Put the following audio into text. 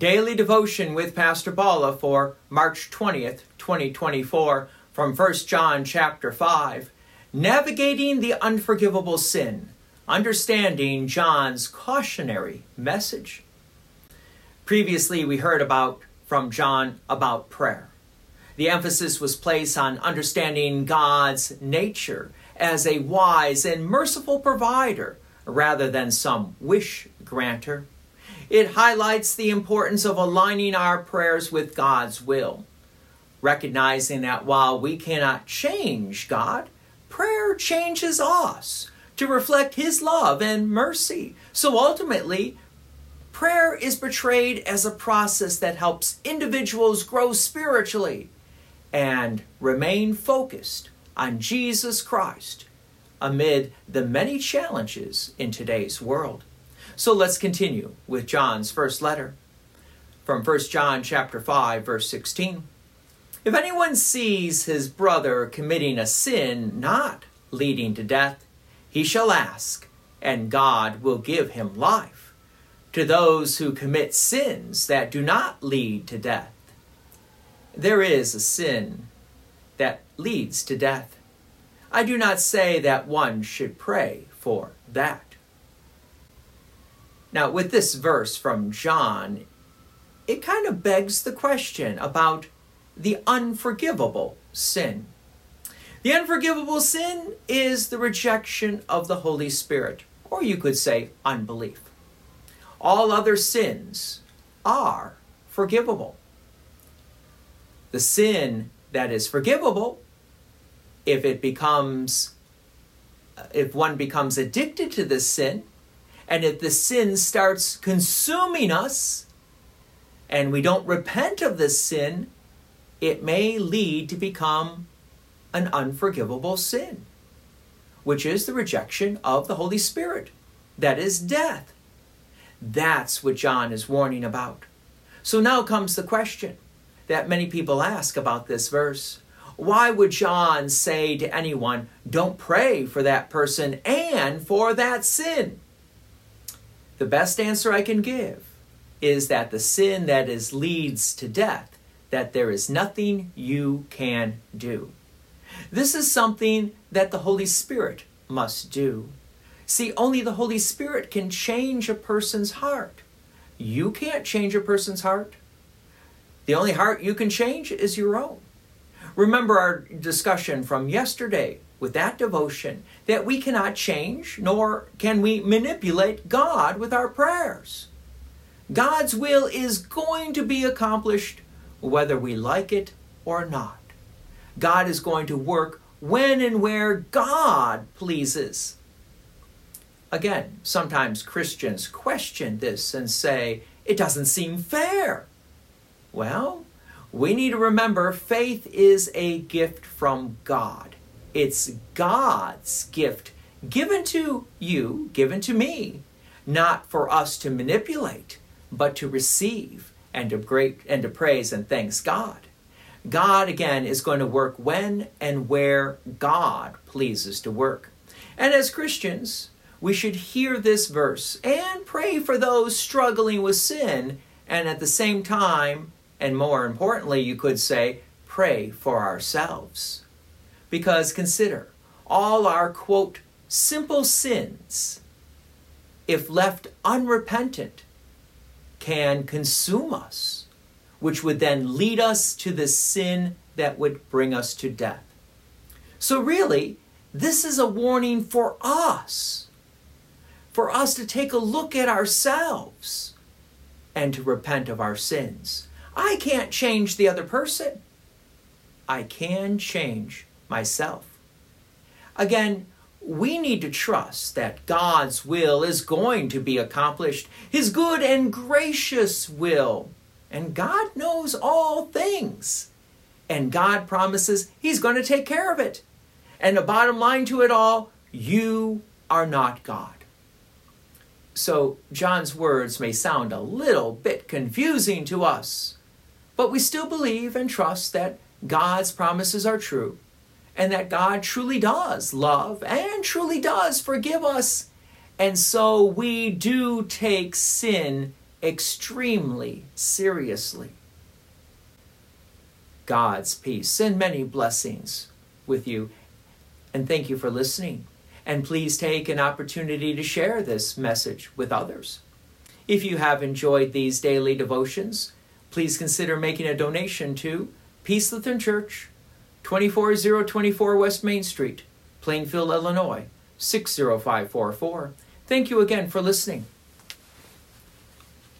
Daily Devotion with Pastor Paula for March 20th, 2024 from 1 John chapter 5. Navigating the Unforgivable Sin. Understanding John's cautionary message. Previously we heard from John about prayer. The emphasis was placed on understanding God's nature as a wise and merciful provider rather than some wish granter. It highlights the importance of aligning our prayers with God's will, recognizing that while we cannot change God, prayer changes us to reflect His love and mercy. So ultimately, prayer is portrayed as a process that helps individuals grow spiritually and remain focused on Jesus Christ amid the many challenges in today's world. So let's continue with John's first letter from 1 John chapter 5, verse 16. If anyone sees his brother committing a sin not leading to death, he shall ask, and God will give him life. To those who commit sins that do not lead to death, there is a sin that leads to death. I do not say that one should pray for that. Now, with this verse from John, it kind of begs the question about the unforgivable sin. The unforgivable sin is the rejection of the Holy Spirit, or you could say unbelief. All other sins are forgivable. The sin that is forgivable, if one becomes addicted to this sin, and if the sin starts consuming us, and we don't repent of this sin, it may lead to become an unforgivable sin, which is the rejection of the Holy Spirit. That is death. That's what John is warning about. So now comes the question that many people ask about this verse. Why would John say to anyone, don't pray for that person and for that sin? The best answer I can give is that the sin that leads to death, that there is nothing you can do. This is something that the Holy Spirit must do. See, only the Holy Spirit can change a person's heart. You can't change a person's heart. The only heart you can change is your own. Remember our discussion from yesterday with that devotion that we cannot change, nor can we manipulate God with our prayers. God's will is going to be accomplished whether we like it or not. God is going to work when and where God pleases. Again, sometimes Christians question this and say, it doesn't seem fair. Well, we need to remember faith is a gift from God. It's God's gift given to you, given to me, not for us to manipulate, but to receive and to praise and thanks God. God, again, is going to work when and where God pleases to work. And as Christians, we should hear this verse and pray for those struggling with sin, and at the same time, and more importantly, you could say, pray for ourselves. Because consider, all our, quote, simple sins, if left unrepentant, can consume us, which would then lead us to the sin that would bring us to death. So really, this is a warning for us to take a look at ourselves and to repent of our sins. I can't change the other person. I can change myself. Again, we need to trust that God's will is going to be accomplished, His good and gracious will. And God knows all things. And God promises He's going to take care of it. And the bottom line to it all, you are not God. So John's words may sound a little bit confusing to us, but we still believe and trust that God's promises are true, and that God truly does love and truly does forgive us. And so we do take sin extremely seriously. God's peace and many blessings with you. And thank you for listening. And please take an opportunity to share this message with others. If you have enjoyed these daily devotions, please consider making a donation to Peace Lutheran Church, 24024 West Main Street, Plainfield, Illinois, 60544. Thank you again for listening.